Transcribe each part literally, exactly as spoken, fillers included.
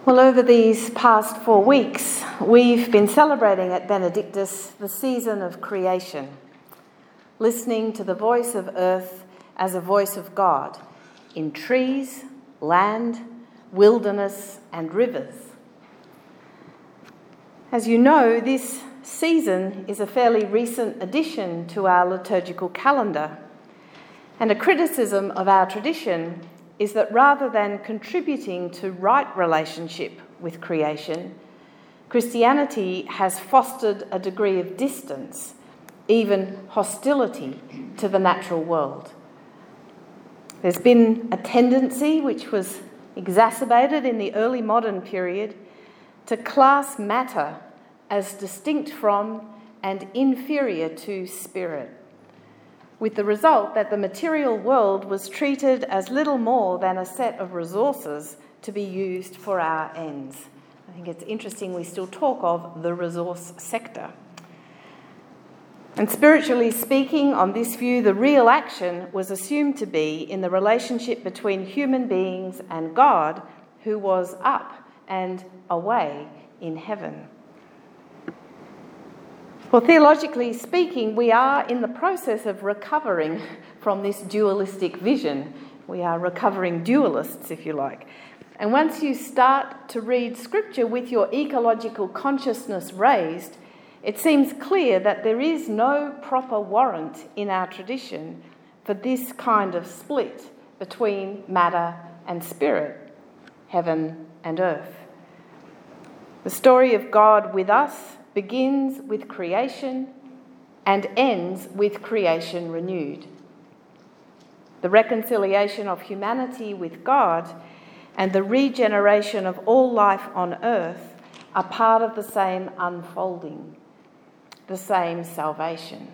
Well, over these past four weeks, we've been celebrating at Benedictus the season of creation, listening to the voice of earth as a voice of God in trees, land, wilderness, and rivers. As you know, this season is a fairly recent addition to our liturgical calendar, and a criticism of our tradition is that rather than contributing to right relationship with creation, Christianity has fostered a degree of distance, even hostility, to the natural world. There's been a tendency, which was exacerbated in the early modern period, to class matter as distinct from and inferior to spirit, with the result that the material world was treated as little more than a set of resources to be used for our ends. I think it's interesting we still talk of the resource sector. And spiritually speaking, on this view, the real action was assumed to be in the relationship between human beings and God, who was up and away in heaven. Well, theologically speaking, we are in the process of recovering from this dualistic vision. We are recovering dualists, if you like. And once you start to read Scripture with your ecological consciousness raised, it seems clear that there is no proper warrant in our tradition for this kind of split between matter and spirit, heaven and earth. The story of God with us begins with creation and ends with creation renewed. The reconciliation of humanity with God and the regeneration of all life on earth are part of the same unfolding, the same salvation.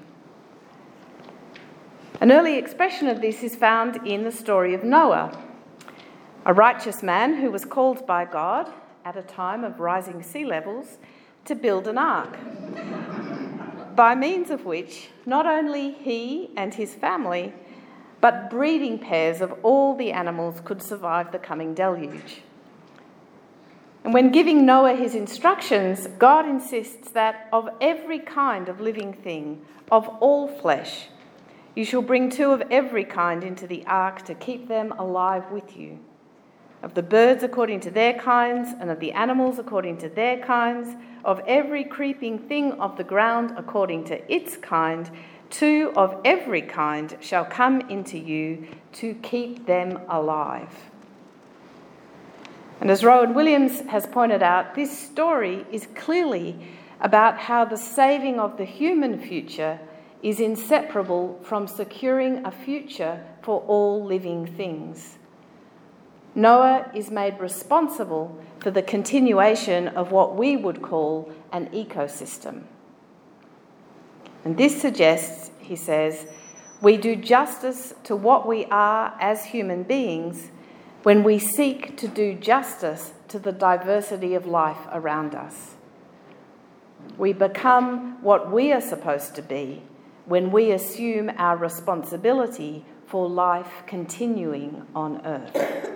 An early expression of this is found in the story of Noah, a righteous man who was called by God at a time of rising sea levels to build an ark, by means of which not only he and his family, but breeding pairs of all the animals could survive the coming deluge. And when giving Noah his instructions, God insists that of every kind of living thing, of all flesh, you shall bring two of every kind into the ark to keep them alive with you. Of the birds according to their kinds, and of the animals according to their kinds, of every creeping thing of the ground according to its kind, two of every kind shall come into you to keep them alive. And as Rowan Williams has pointed out, this story is clearly about how the saving of the human future is inseparable from securing a future for all living things. Noah is made responsible for the continuation of what we would call an ecosystem. And this suggests, he says, we do justice to what we are as human beings when we seek to do justice to the diversity of life around us. We become what we are supposed to be when we assume our responsibility for life continuing on earth.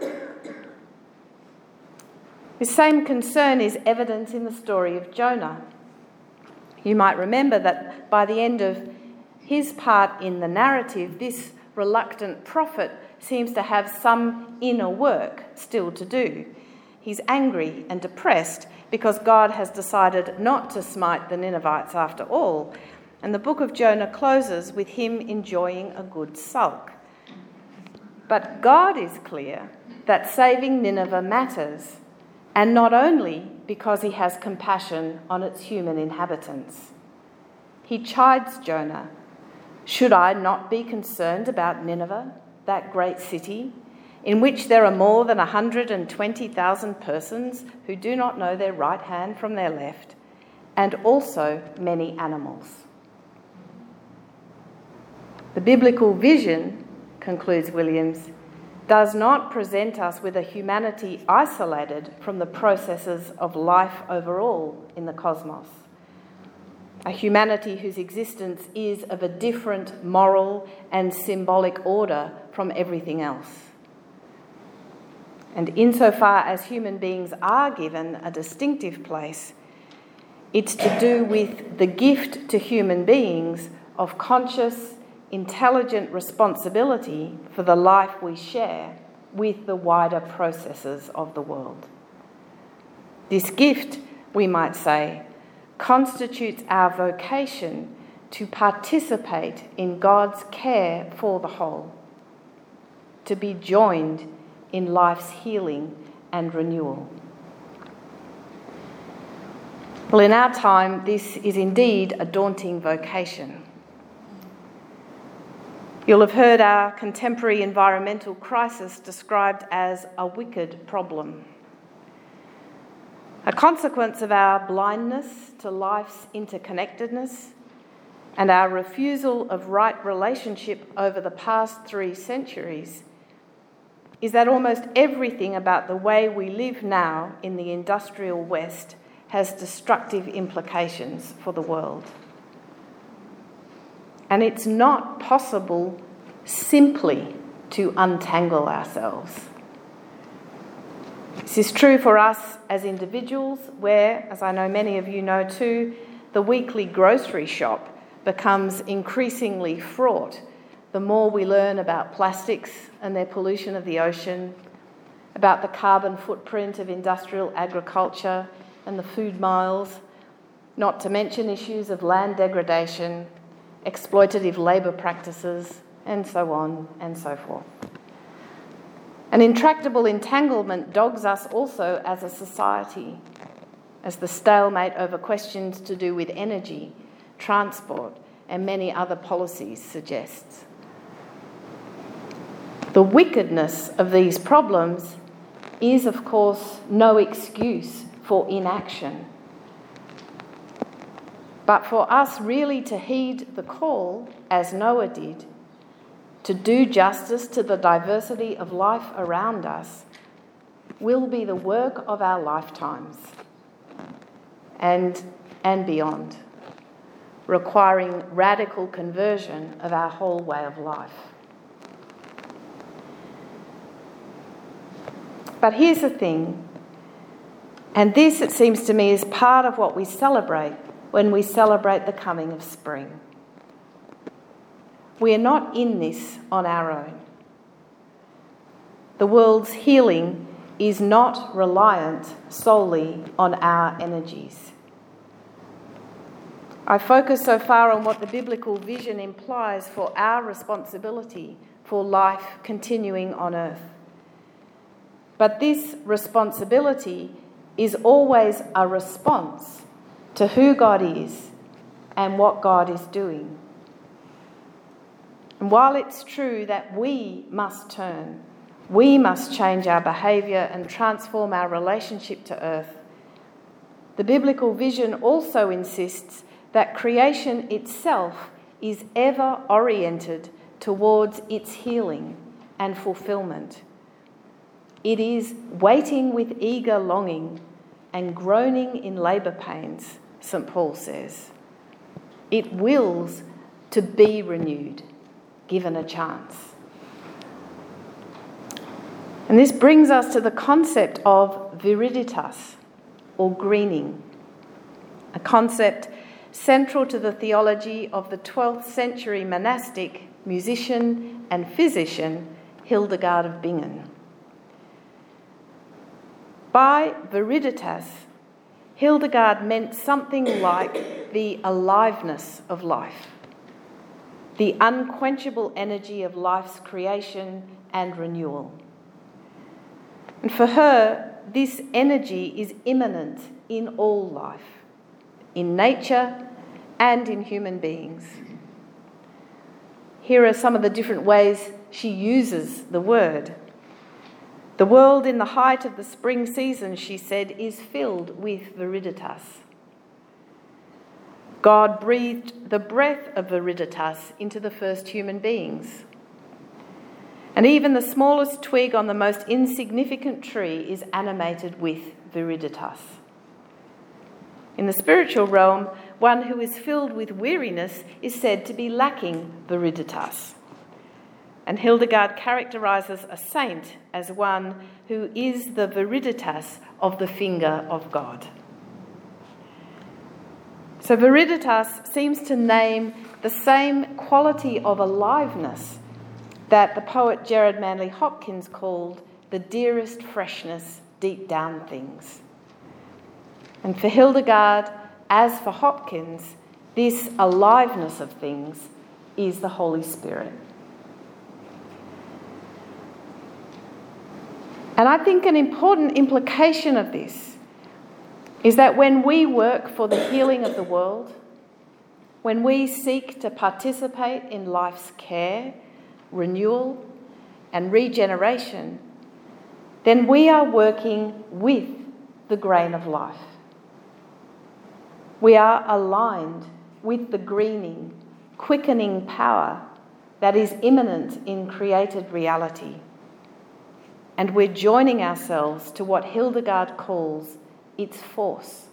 This same concern is evident in the story of Jonah. You might remember that by the end of his part in the narrative, this reluctant prophet seems to have some inner work still to do. He's angry and depressed because God has decided not to smite the Ninevites after all, and the book of Jonah closes with him enjoying a good sulk. But God is clear that saving Nineveh matters, and not only because he has compassion on its human inhabitants. He chides Jonah. Should I not be concerned about Nineveh, that great city, in which there are more than one hundred twenty thousand persons who do not know their right hand from their left, and also many animals? The biblical vision, concludes Williams, does not present us with a humanity isolated from the processes of life overall in the cosmos. A humanity whose existence is of a different moral and symbolic order from everything else. And insofar as human beings are given a distinctive place, it's to do with the gift to human beings of conscious, intelligent responsibility for the life we share with the wider processes of the world. This gift, we might say, constitutes our vocation to participate in God's care for the whole, to be joined in life's healing and renewal. Well, in our time, this is indeed a daunting vocation. You'll have heard our contemporary environmental crisis described as a wicked problem, a consequence of our blindness to life's interconnectedness and our refusal of right relationship over the past three centuries is that almost everything about the way we live now in the industrial West has destructive implications for the world. And it's not possible simply to untangle ourselves. This is true for us as individuals, where, as I know many of you know too, the weekly grocery shop becomes increasingly fraught the more we learn about plastics and their pollution of the ocean, about the carbon footprint of industrial agriculture and the food miles, not to mention issues of land degradation, exploitative labour practices, and so on and so forth. An intractable entanglement dogs us also as a society, as the stalemate over questions to do with energy, transport, and many other policies suggests. The wickedness of these problems is, of course, no excuse for inaction. But for us really to heed the call, as Noah did, to do justice to the diversity of life around us, will be the work of our lifetimes and, and beyond, requiring radical conversion of our whole way of life. But here's the thing, and this, it seems to me, is part of what we celebrate when we celebrate the coming of spring. We are not in this on our own. The world's healing is not reliant solely on our energies. I focus so far on what the biblical vision implies for our responsibility for life continuing on earth. But this responsibility is always a response to who God is and what God is doing. And while it's true that we must turn, we must change our behaviour and transform our relationship to earth, the biblical vision also insists that creation itself is ever oriented towards its healing and fulfilment. It is waiting with eager longing and groaning in labour pains, Saint Paul says. It wills to be renewed, given a chance. And this brings us to the concept of viriditas, or greening, a concept central to the theology of the twelfth century monastic, musician and physician Hildegard of Bingen. By viriditas, Hildegard meant something like the aliveness of life, the unquenchable energy of life's creation and renewal. And for her, this energy is immanent in all life, in nature and in human beings. Here are some of the different ways she uses the word. The world in the height of the spring season, she said, is filled with viriditas. God breathed the breath of viriditas into the first human beings. And even the smallest twig on the most insignificant tree is animated with viriditas. In the spiritual realm, one who is filled with weariness is said to be lacking viriditas. And Hildegard characterises a saint as one who is the viriditas of the finger of God. So viriditas seems to name the same quality of aliveness that the poet Gerard Manley Hopkins called the dearest freshness deep down things. And for Hildegard, as for Hopkins, this aliveness of things is the Holy Spirit. And I think an important implication of this is that when we work for the healing of the world, when we seek to participate in life's care, renewal, and regeneration, then we are working with the grain of life. We are aligned with the greening, quickening power that is immanent in created reality. And we're joining ourselves to what Hildegard calls its force.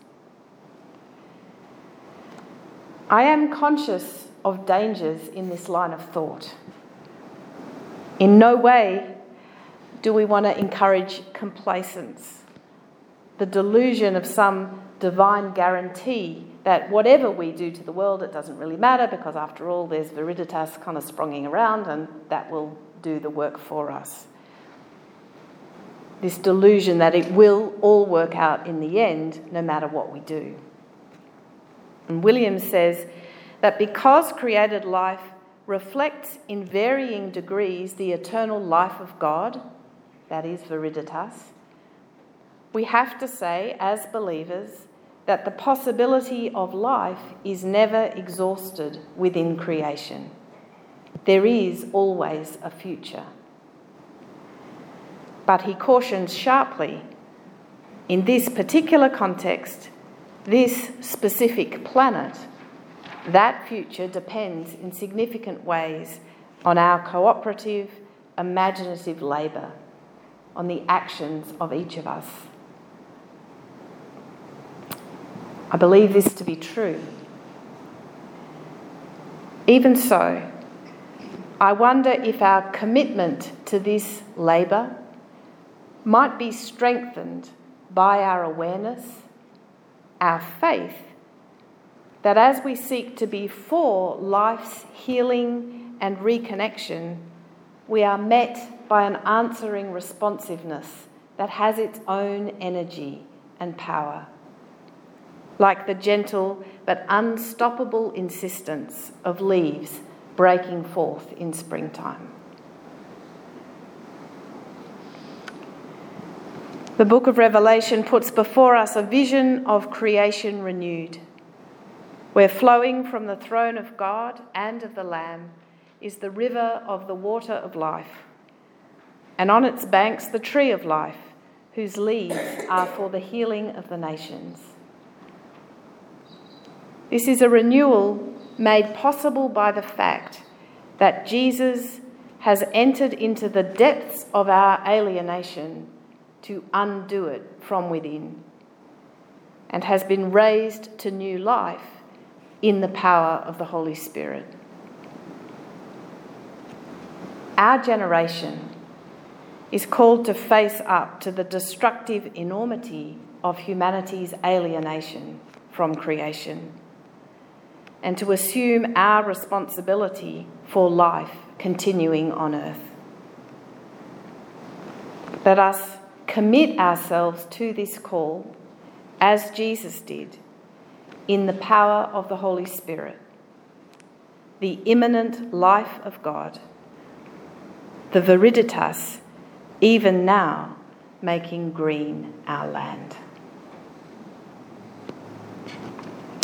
I am conscious of dangers in this line of thought. In no way do we want to encourage complacence, the delusion of some divine guarantee that whatever we do to the world, it doesn't really matter because after all there's viriditas kind of spronging around and that will do the work for us. This delusion that it will all work out in the end, no matter what we do. And Williams says that because created life reflects in varying degrees the eternal life of God, that is viriditas, we have to say, as believers, that the possibility of life is never exhausted within creation. There is always a future. But he cautions sharply, in this particular context, this specific planet, that future depends in significant ways on our cooperative, imaginative labour, on the actions of each of us. I believe this to be true. Even so, I wonder if our commitment to this labour might be strengthened by our awareness, our faith, that as we seek to be for life's healing and reconnection, we are met by an answering responsiveness that has its own energy and power, like the gentle but unstoppable insistence of leaves breaking forth in springtime. The book of Revelation puts before us a vision of creation renewed, where flowing from the throne of God and of the Lamb is the river of the water of life, and on its banks the tree of life, whose leaves are for the healing of the nations. This is a renewal made possible by the fact that Jesus has entered into the depths of our alienation to undo it from within, and has been raised to new life in the power of the Holy Spirit. Our generation is called to face up to the destructive enormity of humanity's alienation from creation, and to assume our responsibility for life continuing on earth. Let us commit ourselves to this call, as Jesus did, in the power of the Holy Spirit, the immanent life of God, the viriditas, even now making green our land.